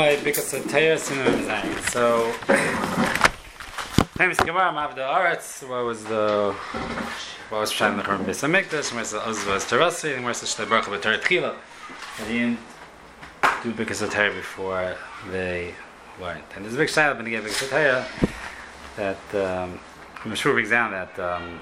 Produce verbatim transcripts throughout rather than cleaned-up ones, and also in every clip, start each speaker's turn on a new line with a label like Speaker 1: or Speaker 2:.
Speaker 1: Chavmai because of Teres and Zayin. So, famous Gemara, Mavda Aretz. What was the what was Pshat in the Churban Beis Hamikdash? Where's the Uz was Terasi and where's the Shtei Baruch B'Torah Tchila? They didn't do because of Torah before they learned. And there's a big shayla when they get because of Torah that um, I'm sure we examine that. Um,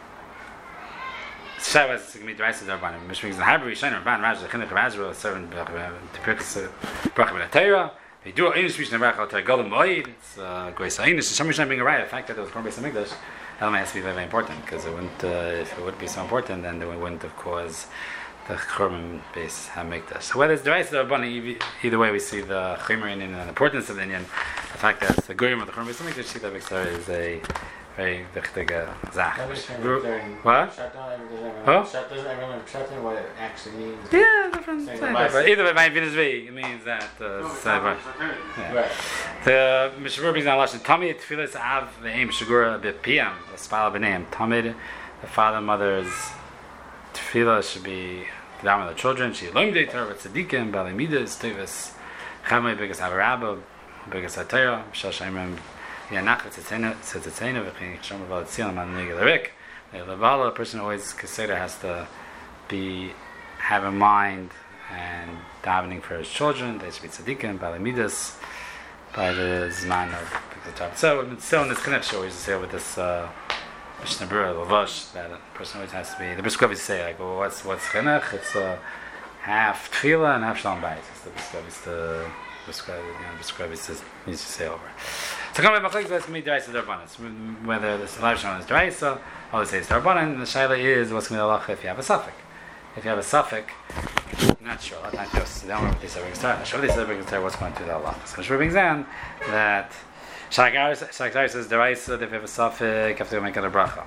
Speaker 1: Shabbos is going to be dry to the Rabbanim. Mishmar is in Hebrew, Yishayim, Rabban, Raj, the Chinuch, Rajwa, seven to Pirkus, Baruch B'Nei Torah. They do Einish Rishon Baruch Al Torah Golem Moed. It's Grace Einish. Some Rishon being a right. The fact that it was Korban Beis Hamikdash, that has to be very, very important because it wouldn't. Uh, if it would be so important, then it wouldn't have caused the Korban Beis Hamikdash. So whether it's dry to the Rabbanim, either way, we see the Chimra and the importance of the Indian. The fact that it's the Goyim of the Korban Beis Hamikdash, see that big story is a very wichtige Sache. What? Huh?
Speaker 2: Doesn't everyone Pshat what it actually means?
Speaker 1: Yeah, different. But either way, by Vinus V, it means that. Uh, no, right. Yeah. Right. The Mishnah brings down Lashon Tamid Tfilas Av Ve'im Shagura B'Piyam L'Spala B'Neim. Tamid, the father and mother's tefillah should be down with the children. She loim day Torah with tzaddikim, Bali Midas, Tevis, Chavmei Bigas Avarabba, Bigas Atayra, Shal Shaimim. Yeah, nachat tzetzena tzetzena v'chein chsham v'al tzion man negel rik. The levala, a person always consider has to be have in mind and davening for his children. They should be tzaddikim, balamidas, by the zman of the top. So still in this connection, we used to say with this Mishnah Berurah lavash that a person always has to be. The Briskov say like, well, what's what's chinuch? It's uh, half tefillah and half shalom bayis. The Briskov is the Briskov, you know, Briskov is needs to say over. So come back, that's going to be D'Oraisa D'Rabbanan. Whether the live shown is D'Oraisa, or they say it's D'Rabbanan, the Shaila is what's going to be the halacha if you have a suffix. If you have a suffix, I'm not sure. I'm not just. I don't know what they say. We're going to start. They say what's going to be the halacha. So Mishra brings down that Shagari says D'Oraisa, if you have a suffix, you have to go make it a bracha.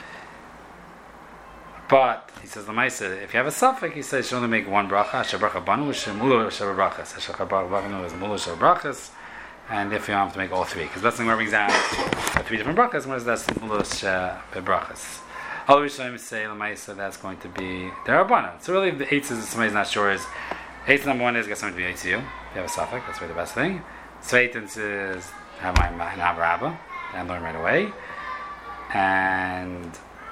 Speaker 1: But he says L'maisa, if you have a suffix, he says you should only make one bracha. Shabracha banu, shemulu shabrachas. Shabracha banu is mulu shabrachas. And if you don't have to make all three, because that's the we're examining three different brachas, whereas that's mulos brachas. All the Rishonim say l'maisa that's going to be D'Rabbanan. So really, the eights is somebody's not sure is eights number one is get something to be eight to you. If you have a suffix, that's really the best thing. Zweitens is have my have rabba and learn right away. And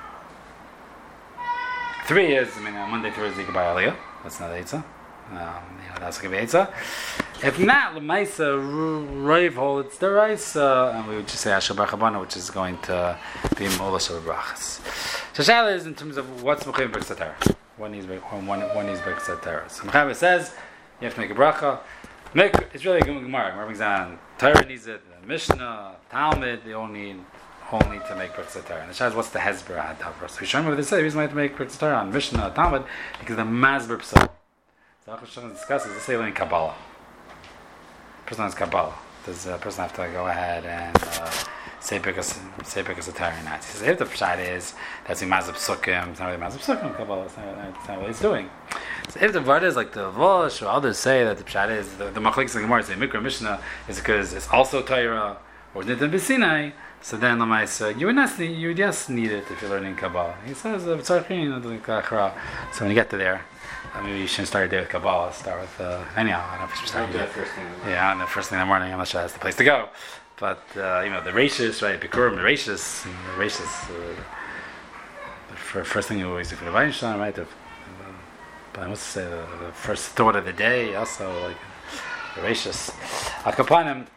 Speaker 1: three is I mean on Monday, Thursday, you can buy aliyah. That's not eitzah. Um, you know, that's going to be eitzah. If not, l'maisa raiv hole it's D'Oraisa, and we would just say Asher Barchabana, which is going to be Mola Shel Brachas. So Shaila is in terms of what's Mechayim B'Kesat Torah. One needs one one needs B'Kesat Torah. So Mechayim says you have to make a bracha. Make it's really a Gemara. Gemara brings down Torah needs it. The Mishnah, Talmud, they all need all need to make B'Kesat Torah. And the Shaila is what's the Hezbollah ad Havra. So we show them what they say. The reason why to make B'Kesat Torah on Mishnah, Talmud, because the Masber Psal. So Achos Shulchan discusses the same in Kabbalah. Person has Kabbalah. Does a person have to go ahead and uh, say because say because of Torah or not? He says if the pshat is that's in Mazab Sukkim, it's not really Mazab Sukkim Kabbalah. It's not, it's not what he's doing. So if the word is like the Vosh or others say that the pshat is the the Machlekes the Gemara say Mikra Mishnah is because it's also Torah or Nitan B'Sinai. So then Lamaisa you would not you would just need it if you're learning Kabbalah. He says so when you get to there. Uh, maybe you shouldn't start your day with Kabbalah. Start with uh, anyhow. I don't know if you should start.
Speaker 2: That first thing.
Speaker 1: Yeah, on the first thing in the morning. I'm not sure that's the place to go. But uh, you know the Rashis, right? Bikurim, the Rashis, the Rashis. Uh, the first thing you always do for the Weinstein, right? The, uh, but I must say the, the first thought of the day, also like the Rashis. Akapanim.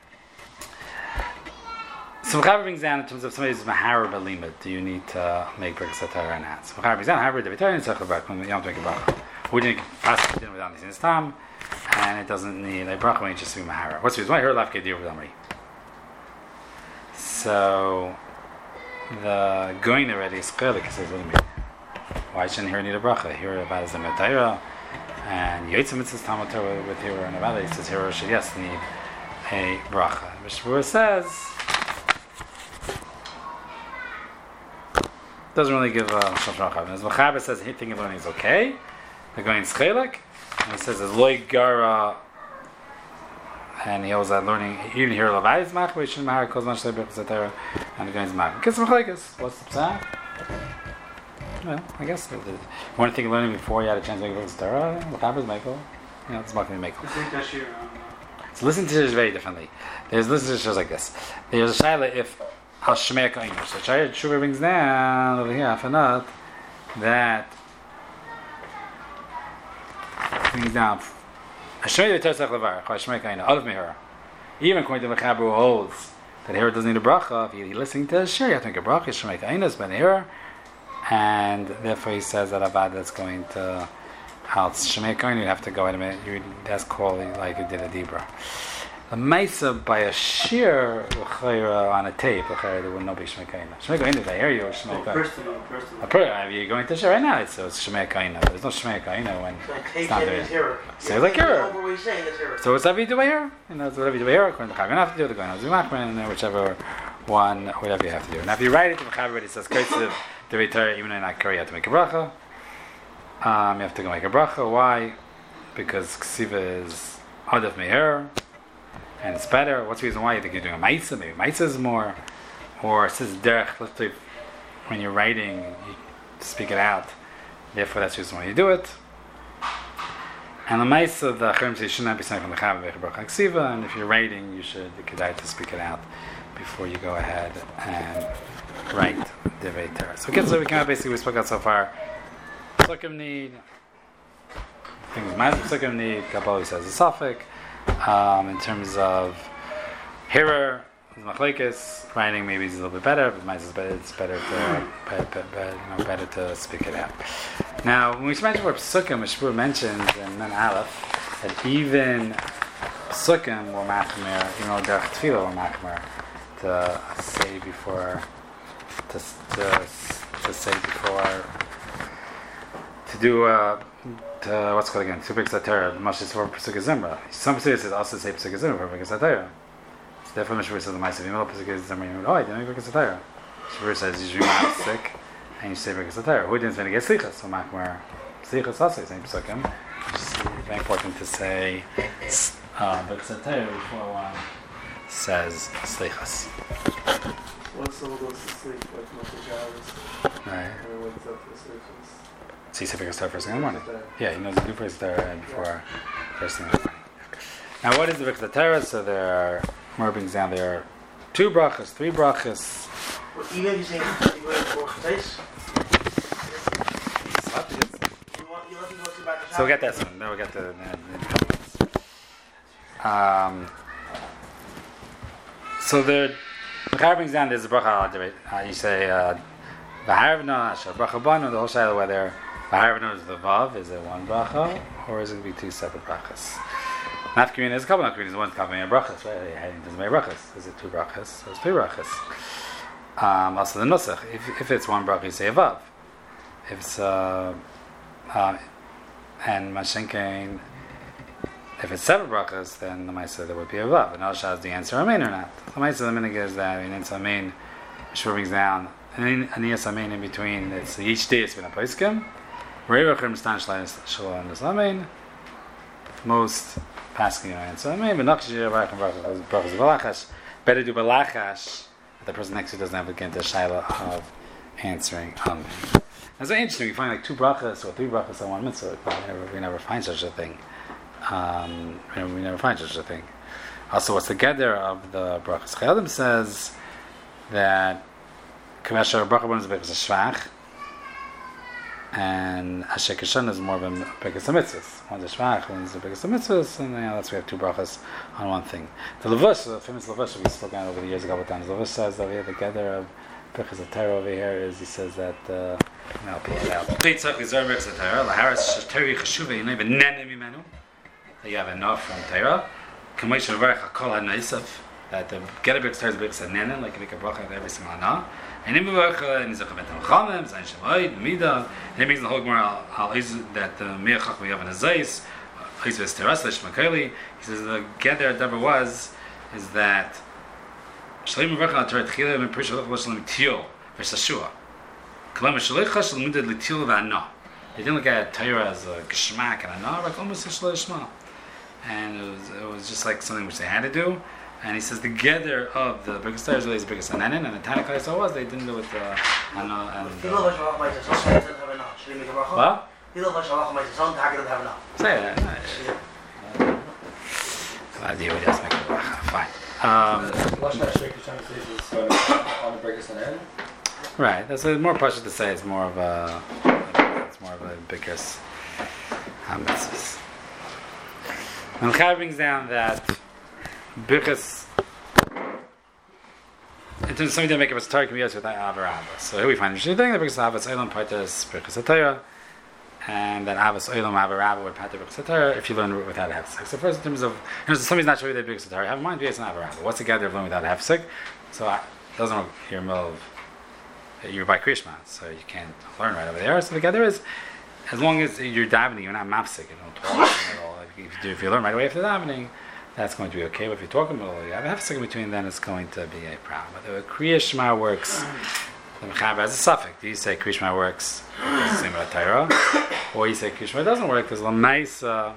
Speaker 1: So Mechaber brings down in terms of somebody's mahara b'limud. Do you need to make B'Kesat Torah or not? So Mechaber brings down Haber Devitarian Tzachar when you don't make a bracha. We didn't fast dinner without anything this time, and it doesn't need a bracha when you just do mahara. What's the reason why? I heard Lafke Dir with Amri. So the going already is chelik. He says, "What do you mean? Why shouldn't here need a bracha? Here about is the Matayra, and Yotzim Mitzvahs Talmud Torah with here and about it. He says here should yes need a bracha." Mishmur says doesn't really give a shulchan. As Mechaber says, he thinking learning is okay. They're going chelik, and he says as loy gara, and he was uh, learning even here lavayis mach, we shouldn't mahar kol zman shlei B'Kesat Torah, and the going mach. Kiss machlekes. What's the pshat? Well, I guess the, the, one thing learning before you had a chance to make B'Kesat Torah. Mechaber's Michael, you know, it's not going to be Michael.
Speaker 3: I think that's your. Um,
Speaker 1: So listen to this very differently. There's listen to shows like this. There's a shaila if al shmei kainu. So Shari Tshuva brings down over here afanat that brings down Hashmei Tetzach Levar Hashmei kainu Olav Mihara. Even according to the Mechaber who holds that here doesn't need a bracha. If you're listening to this, sure, you have to make a bracha. Shmei kainu is ben here, and therefore he says that Avad that's going to. Al Shmei kainu, you have to go wait a minute. You that's called like you did a dibra. The Maisa by a shear on a tape, there would not be Shmei kainu. Shmei kainu, if I hear you, or Shmei kainu. A person, you're going to share right now. It's so it's Shmei kainu. There's no Shmei kainu when it's not there. So it's like here. So it's whatever you do here. You know, it's whatever you do here. According to Chav, you don't have to do it. Going to Zumachman, whichever one, whatever you have to do. Now, if you write it to the Chav, it says Kaitziv the Reitar, even in that curry, you have to make a bracha. Um, you have to go make a bracha. Why? Because Ksiva is Hadaf Meher, and it's better. What's the reason why? You think you're doing a Maisa? Maybe Maisa is more. Or it says Derech, let's say when you're writing, you speak it out. Therefore, that's the reason why you do it. And the Maisa, the Acharim say, you should not be saying from the Chav, make a bracha Ksiva, and if you're writing, you should, you could to speak it out before you go ahead and write the Reitar. So, okay, so we can basically, we spoke out so far. Psukim need, things Mazim Psukim need, Kabbalah says a suffix. Um, in terms of Hirer, Machlekes, writing maybe is a little bit better, but Mazim is better, it's better to, better, better, you know, better to speak it out. Now, when we mention where Psukim, Shmuel mentions in Nun Aleph, that even Psukim were Machmer, you know, Derech Tefillah were Machmer, to say before, to, to, to say before, to do uh, to, what's called again? Two Birkas HaTorah. Much is for Pesukei Zimra. Some Pesukei also say Pesukei Zimra for Birkas HaTorah. So therefore, Mishmur says the Ma'aseh V'imel Pesukei Zimra. Oh, I didn't make Birkas HaTorah. Mishmur says you are sick and you say Birkas HaTorah. Who didn't say get Slichas? So Machmer Slichas also saying Pesukim. It's very important to say uh, Birkas HaTorah before one says Slichas.
Speaker 3: Once someone goes to sleep, like multiple hours,
Speaker 1: right.
Speaker 3: and wakes up for Slichas.
Speaker 1: So you say Birkas HaTorah first thing in the morning. Yeah, he knows to do Birkas HaTorah before first thing in the morning. Now, what is the Birkas HaTorah? So there are, more brings down, there are two brachas, three brachas.
Speaker 4: Well, even if you say you go to four place,
Speaker 1: so we'll get that soon. Then we'll get the. Um, so the Chai brings down, there's a bracha, uh, you say, uh, V'harvna, Asher bracha banu, the whole shayla whether V'harvna is the vav, is it one bracha, or is it going to be two separate brachas? Nafkamina, there's a couple of nafkamina, one nafkamina brachas, right? Heading doesn't make brachas. Is it two brachas? So it's three brachas. Um, also the nusach, if, if it's one bracha, you say a vav. If it's, uh, uh, and Mashenkein, if it's seven brachas, then the Maisa there would be a vav. And Al-Shah is the answer Amen or not. The Maisa the minig is that in Insa Amen, Mishmur brings down, and in Aniyas Amen in between, it's each day it's been a Paiskim. Reivachim Stan Shalom and Amen. Most passing answer Amen, but Nakshir Varachim brachas Balachash. Better do Balachash. The person next to you doesn't have to get the Shaila of answering Amen. That's very interesting. We find like two brachas or three brachas on one mitzvah. We never, we never find such a thing. Um, we never find such a thing. Also, what's the gather of the brachas? Chayadim says that Kavashar bracha one is a Birkas Shvach, and Asher Kishan is more of a Birkas Mitzvahs. One's a Shvach, one's a Birkas Mitzvahs, and yeah, that's we have two brachas on one thing. The Levush, the famous Levush we spoke on over the years a couple of times. Levush says that we have the gather of Birkas HaTorah over here is he says that. Uh, I'll pull it out. Plitzach is Birkas HaTorah. Laharas Shateri Cheshuva. You know even Nene Mimenu. You have enough from Torah. Kamosh Levarach Hakol HaNoisef. That the gather Birkas HaTorah is Birkas HaNenen, like you make a bracha of every single Hana. And in Bevarcha and Nizach Ben Tamchamim, Zayin Shemoid, Mida. And he makes the whole Gemara al that the Meir Chach we have in a Zayis. Hizves Teras Lesh Makeli. He says the gather that ever was is that Shalom Bevarcha Torah Tchila and Prisha Lech Shalom Tio Veshashua. Kalam Shalicha Shalom Mudad Litil V'Ana. They didn't look at Torah as a Geshmak and Ana, like almost a Shalom. And it was, it was just like something which they had to do. And he says the gather of the Birkas HaTorah is really the Birkas HaNenen, and the Tanakh Kaisa was they didn't do it uh, Ana and. What? Say that. I do it as make a bracha. Fine. Um, right. That's a more pressure to say. It's more of a. It's more of a biggest mitzvahs. And Chaim brings down that birchas. In terms of something to make up a Torah can be used with Avah. So here we find interesting thing that birchas Avos Olam partas birchas Torah, and that Avos Olam Avah would pater birchas Torah if you learn without a hefsek. So first, in terms of, you know, somebody's not sure that birchas Torah, have in mind yes, an Avah. What's the gather of learning without a hefsek? So it doesn't work. You're in the middle of you're by Krishma, so you can't learn right over there. So the gather is, as long as you're davening, you're not mafsek. You don't talk at all. If you, do, if you learn right away after davening, that's going to be okay. But if you talk in the middle, you have a hefsek in between, then it's going to be a problem. But the Kriya Shema works. The Mechaber has a suffix. Do you say Kriya Shema works? Same with Torah, or you say Kriya Shema doesn't work because Lamaisa,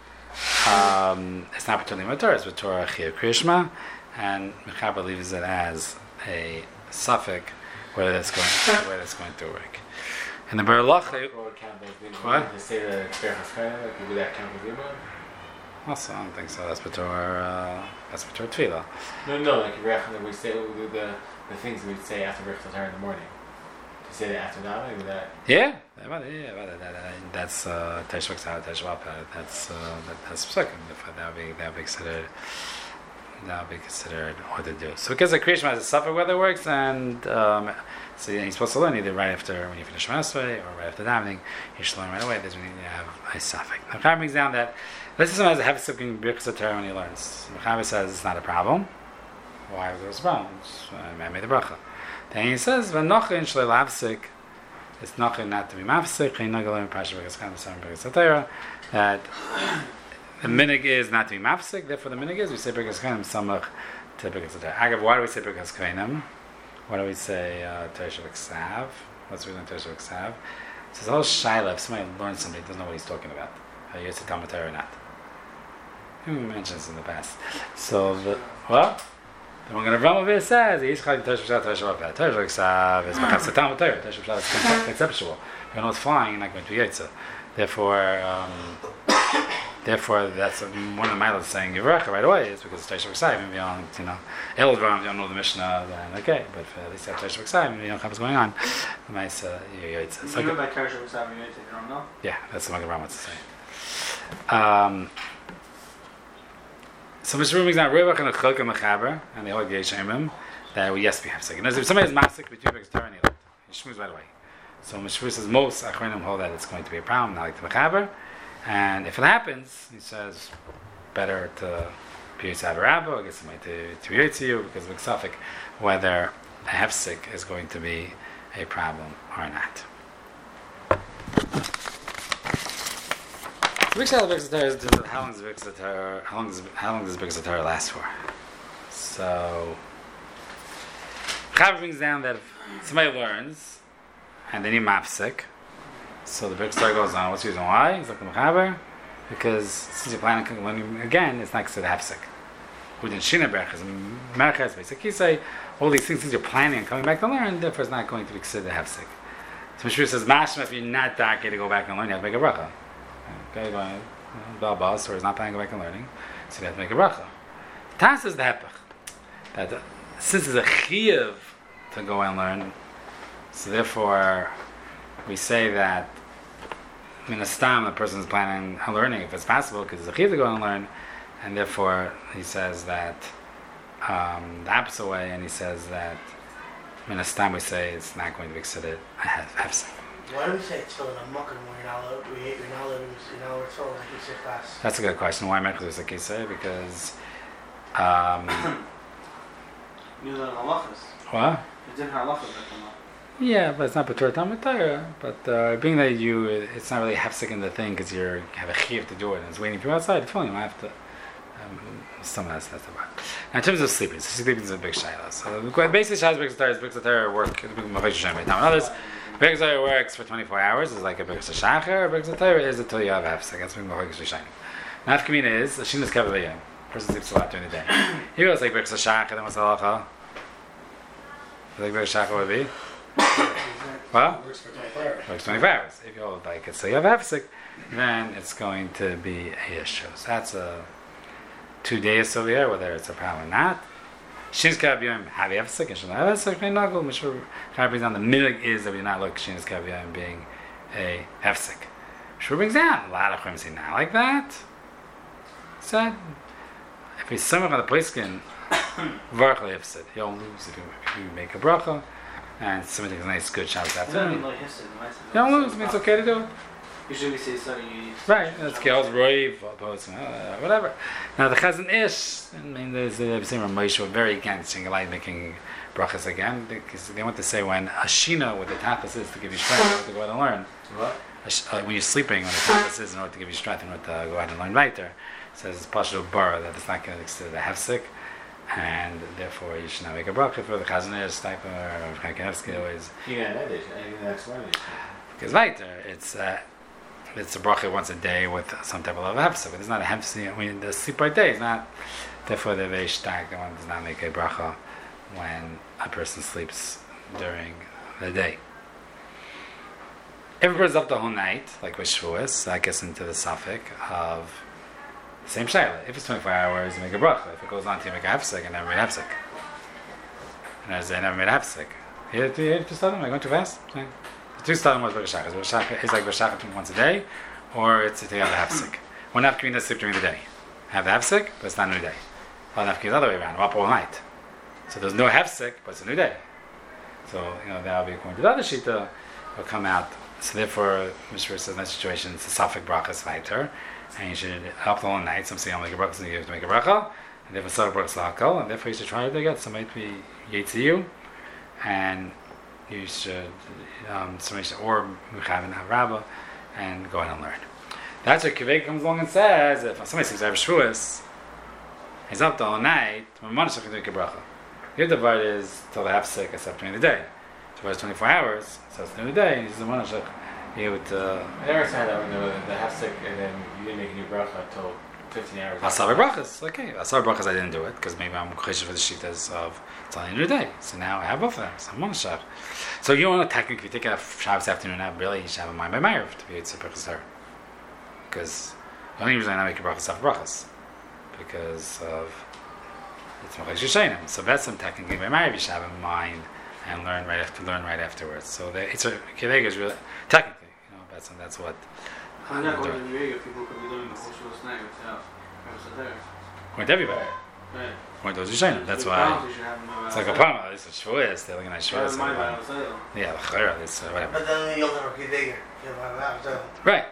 Speaker 1: um, it's not particularly with Torah. It's with Torah Kriya Shema, and Mechaber leaves it as a suffix whether that's going whether that's going to work. And the Berlach. What?
Speaker 2: They say the Berachas like you do that count with Yibra?
Speaker 1: Also, I don't think so. That's B'Torah. Uh, that's B'Torah Tefillah.
Speaker 2: No, no. Like Berachas, we say we do the the things we say after Berachas Torah in the morning. To say that after davening, with that.
Speaker 1: Yeah, yeah, that, that, that's uh, Teshuvah Ksav, Teshuvah Peh. That's uh, that, that's second. That would be that would be considered. That would be considered what to do. So because the Kriya Shema has a suffix whether it works, and um, so he's supposed to learn either right after when you finish Shemasrei or right after davening. You should learn right away. There's when you have a suffix. The Mechaber brings down that this is someone has a hefsek in birchas Torah when he learns. The Mechaber says it's not a problem. Why was there a problem? I made the bracha. Then he says v'nochin shlei lavsik. It's nochin not to be mafsik. Chayinagalim pasha birchas Chaim v'sam birchas Torah. That the minig is not to be mafsik. Therefore, the minig is we say birchas Chaim samach to birchas Torah. Agav, why do we say birchas Chaim? Why do we say Teshuvah Ksav? What's the reason Teshuvah Ksav? It's this whole shaila. If somebody learns something, doesn't know what he's talking about. Are you a Talmud Torah or not? He mentioned this in the past. So, the, well, the one going to Rav says, Yishchak Teshuvah Ksav, Teshuvah Ksav. Teshuvah Ksav is because the Talmud Torah. Teshuvah Ksav is conceptual. If you know it's flying, you're not going to be Yitzah. Therefore, um, Therefore, that's one of the milas saying Yivracha right away is because it's Teshuvah Ksav. Maybe you don't, you know, El Dvarim, you don't know the Mishnah, then okay. But if, uh, at least you have Teshuvah Ksav, maybe you don't know what's going on. The mice, uh, Yitzah.
Speaker 4: So you know about Teshuvah Ksav, you don't know?
Speaker 1: Yeah, that's what Magen wants to say. Um, so Mister Rubin's not Rivach and a Chilka Mechaber, and they all get Shemim, that we yes, we have second. If somebody is Masik between Birchas Torah and Yilad, he shmooze right away. So Mister says most Achronim hold that it's going to be a problem, not like the Mechaber. And if it happens, he says, better to be Yitzav Rabba or get somebody to, to be to you because of Ksafik, whether a hefsek is going to be a problem or not. The big shot of Birchas Torah is how long does Birchas Torah how long does how long does Birchas Torah last for? So Chaver brings down that if somebody learns and they need mafsek, so the Birchas Torah goes on. What's the reason why? He's like the Mechaber, because since you're planning on learning again, it's not considered hefsek. We didn't shina berachas, merachas, basic kisei, all these things. Since you're planning on coming back to learn, therefore it's not going to be considered hefsek. So Mishra says, "Mashma, if you're not darky to go back and learn, you have to make a bracha." Okay, going bal bas, or is not planning to go back and learning, so you have to make a bracha. Tas is the hepech that uh, since it's a chiyuv to go and learn, so therefore we say that in a stam the person is planning on learning if it's possible because it's a chiyuv to go and learn, and therefore he says that um, the opposite way, and he says that in a stam we say it's not going to be considered a hefsek.
Speaker 4: Why do we say it's still in a mucker when you're not allowed, we, you're not allowed, you're not allowed to tell like you say class?
Speaker 1: That's a good question. Why Mechus is a kisei? Because um,
Speaker 4: you learn halachas.
Speaker 1: What?
Speaker 4: It's in halachas.
Speaker 1: Yeah, but it's not B'Torah Talmud Torah. But uh, being that you, it's not really hefsek in the thing because you have a chiyuv to do it and it's waiting for you outside. If only you might have to. Um, some of that's that's about. Now, in terms of sleeping, so sleeping is a big shayla. So the basic shayla is Birchas Torah. Birchas Torah work. Others. Birchas Torah works for twenty-four hours. It's like a Birchas Shachar. Birchas Torah is until you have hefsek. That's when Birchas Rishayim. Nafkamina is a shinas kavaviyah. Person sleeps a lot during the day. He goes like Birchas Shachar. Then what's the halacha? Like Birchas Shachar would be. Well, works for twenty-four hours. If you hold like it, so you have hefsek, then it's going to be a issue. So that's a two days over here, whether it's a problem or not. Shins Kaviyim have hefsek and Shana hefsek may nagel. Mishur Chai brings down the minig is that we do not look Shins Kaviyim being a hefsek. Mishur brings down a lot of chum say not like that. Said if he's somewhere on the playskin, varchli hefsek, he'll lose if you, if you make a bracha and somebody takes a nice good Shabbos afternoon. You don't lose. I mean, it's okay to do it.
Speaker 3: Usually we say sorry.
Speaker 1: Right, that's Kel's Roiv, whatever. Now the Chazon Ish, I mean, there's the same Ramesh were very against Shingalai making brachas again because they want to say when Ashina, what the tachlis is to give you strength to go out and learn.
Speaker 2: What?
Speaker 1: Uh, when you're sleeping, when the tachlis is in order to give you strength in order to go out and learn later. It says Pashu Bar that it's not going to extend the hefsek, and therefore you should not make a bracha for the Chazon Ish type or Chakanevsky always.
Speaker 2: Yeah, that is. I think that's one of these.
Speaker 1: Because later it's. Uh, It's a bracha once a day with some type of hefsek, but it's not a hefsek. I mean, the sleep by day is not. Therefore, the very stark the one does not make a bracha when a person sleeps during the day. If a person's up the whole night, like with Shavuos, that gets into the suffix of the same shayla. If it's twenty-four hours, you make a bracha. If it goes on to you make a hefsek, and never made hefsek. And as I never made a hefsek. You hear just tell them, am I going too fast? Okay. Two stadim was Bereshachas. Bereshachas is like Bereshachas once a day, or it's to have the hefsek. One nafkamina sleep during the day. Have the hefsek, but it's not a new day. One nafkamina is the other way around. We're up all night. So there's no hefsek, but it's a new day. So, you know, that will be according to the other shita, will come out. So therefore, Mishra says in that situation, it's a suffix brachas fighter, and you should up the whole night. Some say, I'm make a bracha, so you have to make a bracha, and therefore, sort of brachas lakal, and therefore you should try to get somebody to be yetziyu, and you should, um, somebody should, or Mechav and Harabba, and go ahead and learn. That's what Kivek comes along and says, if somebody says, I have Shavuos, he's up the whole night, Mamanash can do a bracha. The other part is, till the hefsek, except during the day. So it's twenty-four hours, so it's during the day, and he says, Mamanash, he would, uh...
Speaker 2: I never said that when the, the hefsek, and then you didn't make a new bracha until fifteen hours.
Speaker 1: Asav brachas, okay. Asav brachas I didn't do it, because maybe I'm chesed for the shitas of it's only a new day. So now I have both of them. So I'm on a Shav. So you want to technically take a Shabbos afternoon out, really, you should have a mind by Ma'ariv to be able to brachas her. Because the only reason I not make a brachas off brachas, because of it's Machas Yishayim. So that's some technically by Ma'ariv you should have in mind and learn right after learn right afterwards. So the, it's a Kiveg is really technically, you know, that's that's what.
Speaker 3: I'm not going to New York. People could be doing the whole Shavuos night without Shavuos there.
Speaker 1: Went everybody.
Speaker 3: Right.
Speaker 1: Went those Yishayim. That's why. It's like a problem. It's a Shavuos. They're looking at Shavuos. Yeah, the Chayra. It's uh, whatever.
Speaker 4: But then you'll never get bigger.
Speaker 1: Right.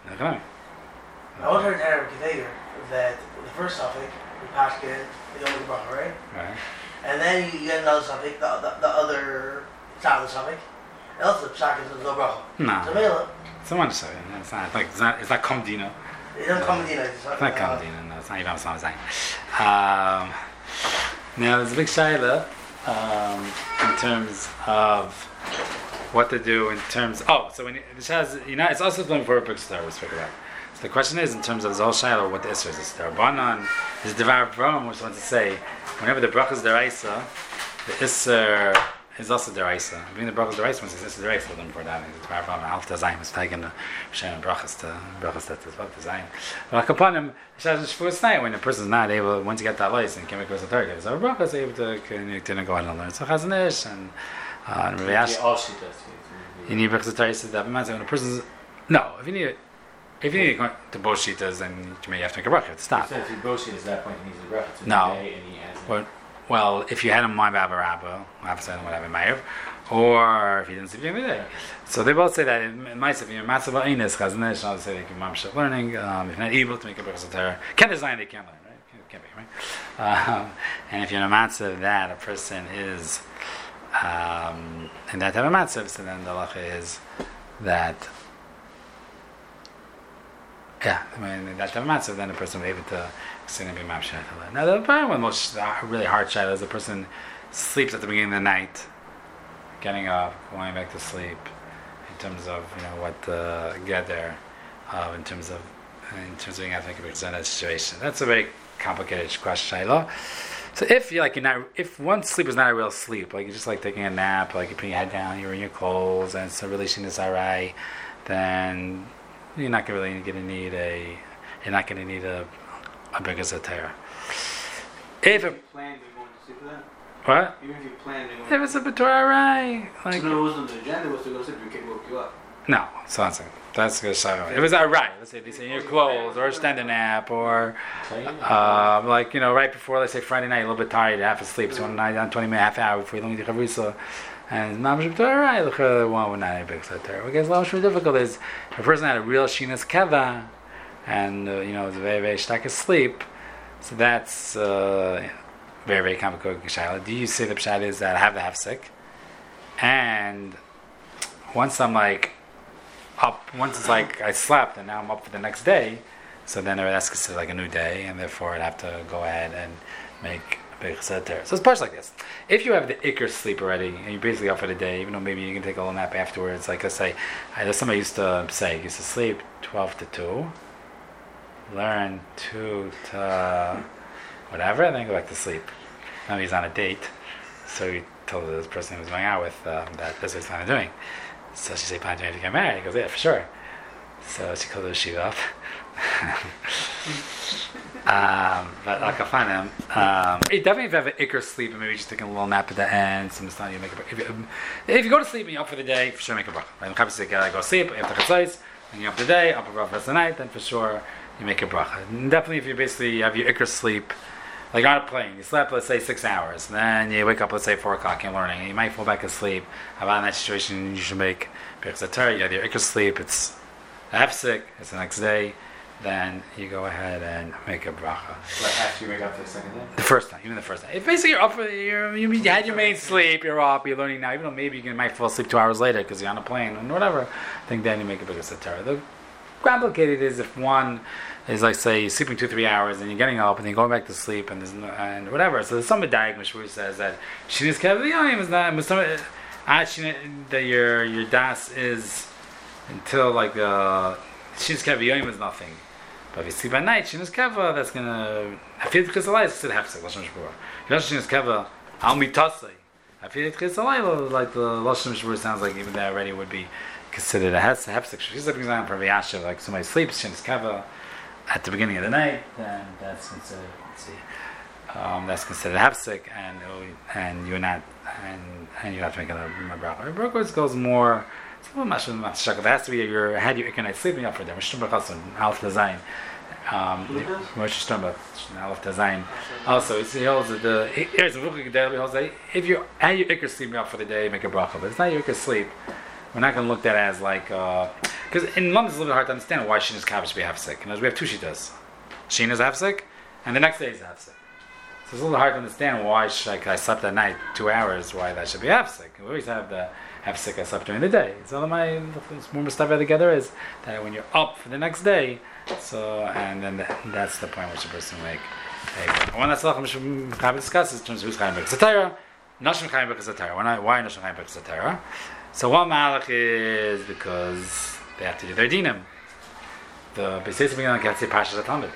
Speaker 4: I was heard in Kedegger that the first suffix, the Pashkin, the only bracha, right?
Speaker 1: Right.
Speaker 4: And then you, you get another suffix, the, the, the other side of the suffix. And also the Pashkin is no bracha.
Speaker 1: No.
Speaker 4: So Mela.
Speaker 1: It's one second. It's not like it's not. It's not Komdina.
Speaker 4: It's not Komdina. It's
Speaker 1: not Komdina. No, it's not even Sam Zayin. Um Now there's a big shayla um, in terms of what to do in terms. Oh, so when it has, you know, it's also doing for a books that we speak about. So the question is in terms of the whole shayla, what the isser is. Is the Rabbanan is Devar Avram, which wants to say whenever the bracha is deraisa, the isser is also deraisa. Being the bracha is deraisa, once it's isser deraisa, then for that, the Devar Avram half the zayin is taken the shem brachas to brachas that is what the zayin. But upon him, Shavuos night when the person is not able, once you get that license, can make it a third day. So bracha is able to can go ahead and learn. So Chazon Ish and uh, Rabbi Ash.
Speaker 2: All she does.
Speaker 1: You need brachas deraisa. That means when a person's no, if you need if you need to go to both shitas, then you may have to make a bracha to stop.
Speaker 2: So if you both shitas at that point, he needs a bracha to
Speaker 1: no.
Speaker 2: the day, and he has.
Speaker 1: Well, well, if you had him mind Baba Rabba, whatever Ma'ariv, or if he didn't sleep during the day. So they both say that in myself, if you're massive Ainis, Chazon Ish, I'll say they can mamshach learning. Um, if you're not able to make a brachas Torah, can't design, they can't learn, right? Can't be, right? Um, and if you're in a matzav that a person is um, in that type of matzav, so then the halacha is that yeah, I mean in that type of matzav, then the person will be able to sit and be mamshach to learn. Now the problem with most really hard shayla is the person sleeps at the beginning of the night, getting up, going back to sleep, in terms of you know what to get there, uh, in terms of in terms of being able to make a present that situation. That's a very complicated question, Shayla. So if you like, you're not, if one sleep is not a real sleep, like you're just like taking a nap, like you're putting your head down, you're in your clothes, and it's a relation to Sarai, then you're not gonna really gonna need a, you're not gonna need a, a bigger Zatera. If
Speaker 3: you
Speaker 1: it,
Speaker 3: planned on going to sleep with that,
Speaker 1: what?
Speaker 3: even if you planned on going
Speaker 1: If it's a B'Torah, right? Like,
Speaker 3: so no, it wasn't the agenda was to go to sleep, you could woke you up.
Speaker 1: no, so that's that's good. So it was alright. Let's say if you say in your clothes or a standing nap or uh, like you know right before, let's say Friday night, a little bit tired, half asleep, so one night down twenty minutes, half hour before you don't eat the chavrusa, and mamash B'Torah, right? Look at one would not have big Torah. What gets a lot more difficult is if a person had a real shinas keva, and uh, you know it's very very stuck asleep, so that's uh, very very complicated. Shaila, do you say the pshat is that I have the hafsek, and once I'm like up, once it's like I slept and now I'm up for the next day, so then that's considered like a new day, and therefore I'd have to go ahead and make a big chesed Torah. So it's parts like this. If you have the ikr sleep already, and you're basically up for the day, even though maybe you can take a little nap afterwards, like let's say, I know somebody used to say, used to sleep twelve to two, learn two to whatever, and then go back to sleep. Now he's on a date, so he told this person he was going out with um, that that's what he's planning on doing. So she said, "Plan to get married?" He goes, "Yeah, for sure." So she called the shiva up. um, but I can find him. Um, definitely, if you have an ikr sleep and maybe just taking a little nap at the end, some time you make a. If you, if you go to sleep and you're up for the day, for sure make a bracha. Right? The say, "I go sleep after chatzos, and you're up for the day, up for the rest of the night." Then for sure you make a bracha. And definitely, if you basically have your ikr sleep. Like on a plane, you slept, let's say, six hours. Then you wake up, let's say, four o'clock, you're learning. And you might fall back asleep. About in that situation, you should make Birchas Torah. You have your ikr sleep, it's hafsek, it's the next day. Then you go ahead and make a bracha.
Speaker 2: Like after you wake up for the second day?
Speaker 1: The first time, even the first time. If basically you're up for, you're, you had your main sleep, you're up, you're learning now. Even though maybe you might fall asleep two hours later because you're on a plane and whatever. I think then you make a Birchas Torah. The complicated is if one is like say you're sleeping two three hours and you're getting up and then going back to sleep and there's no, and whatever. So there's some diagnosis where it says that shinas kaviyim is not that your your das is until like uh, shinas kaviyim is nothing. But if you sleep at night, shinas kava that's gonna I feel because the light is still hafsek lashon shbura. You know shinas kava al mitasei. I feel because the light like the lashon shbura sounds like even that already would be considered a hafsek. She's like an example for Yashiv, like somebody sleeps shinas kava at the beginning of the night, then that's considered. Let's see, um, that's considered hafsek, and and you're not, and and you have to make a bracha. Bracha goes more. It's a little mashal mashal. It has to be your had your ikr night sleeping up for them. Mishtum b'chason alf design. Moshe Sternberg alf design. Also, it's he holds that the here's a book that holds that if you had your ikr sleeping up for the day, make a bracha. But it's not your ikr sleep. We're not going to look at it as like, because uh, in London it's a little bit hard to understand why Shina's Kabbah should be hafsek. You know, we have two shitas. Shina's hafsek, and the next day is hafsek. So it's a little hard to understand why should, like, I slept at night two hours, why that should be hafsek. We always have the hafsek I slept during the day. So my more stuff together is that when you're up for the next day, so and then the, that's the point which the person will make. Hey, one that's Lachem Kabbah discusses in terms of who's Chaim Birchas Torah, Nashim Chaim Birchas Torah. Why Nashim Chaim Birchas Torah? So one malach is because they have to do their dinam. The B'Seis B'Gin can't say Pashas HaTamid.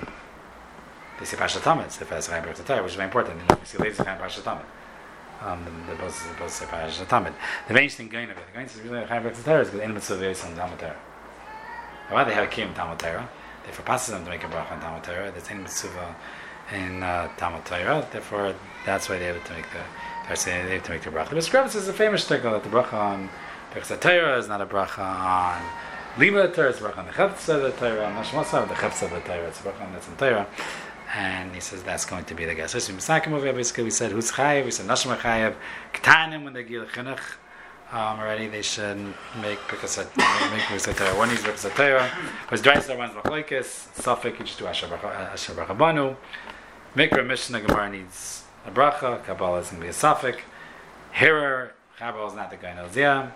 Speaker 1: They say Pashas HaTamid. So if that's Chaim Birchas Torah, which is very important. You know, we see ladies Chaim Pashas HaTamid. Um, they're both supposed to say Pashas HaTamid. The main thing going of it, the main thing really Chaim Birchas Torah is because in mitzvah is on Talmud Torah. Why they have a kiyum Talmud Torah? They forpass them to make a bracha on Talmud Torah. There's in mitzvah in uh, Talmud Torah. Therefore, that's why they have to make the. They have to make the bracha. The Scrubbis is a famous shtickle that the bracha on Birchas Torah is not a bracha on Lima Torah, it's a bracha on the Chefetz of the Torah, on Nashmas the Chefetz of the Torah, it's a bracha on that's in Torah. And he says that's going to be the guess. So in Misakim over basically we said who's chayav, we said Nashma chayav, Ketanim when they give chinuch um, already they should make Birchas make Birchas Torah. One is Birchas Torah, was Dreisler, one's Machlokes, Safek, you just do Asher Bracha Banu. Mikra Mishnah Gemara needs a bracha, Kabbalah is going to be a suffix. Hearer, Kabbalah is not the guy knows. Yeah.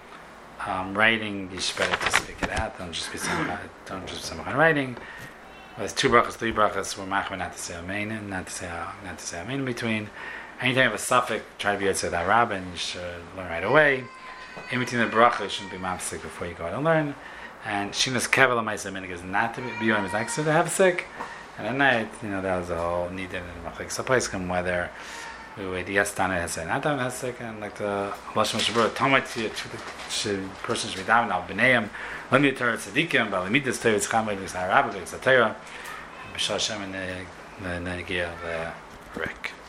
Speaker 1: Um, writing, you should better to speak it out. Don't just be some, don't just be someone writing. There's two brachas, three brachas. We're machmer not to say amen, not to say not to say amen in between. Anytime you have a suffix, try to be able to say that rabbin. You should learn right away. In between the bracha, you shouldn't be mafsik before you go out and learn. And shinas kevel ma'aseh minig is not to be biyom is next to the hafsik. And at night, you know, that was a whole need in the machlek. So place come whether we wait yes tana has said not done hafsik and like the lashon shabur tamat should person should be down al b'neim let me turn tzadikim but let me this Torah it's chamed with Arab it's a Torah b'shal Hashem and the the negia of the Rick.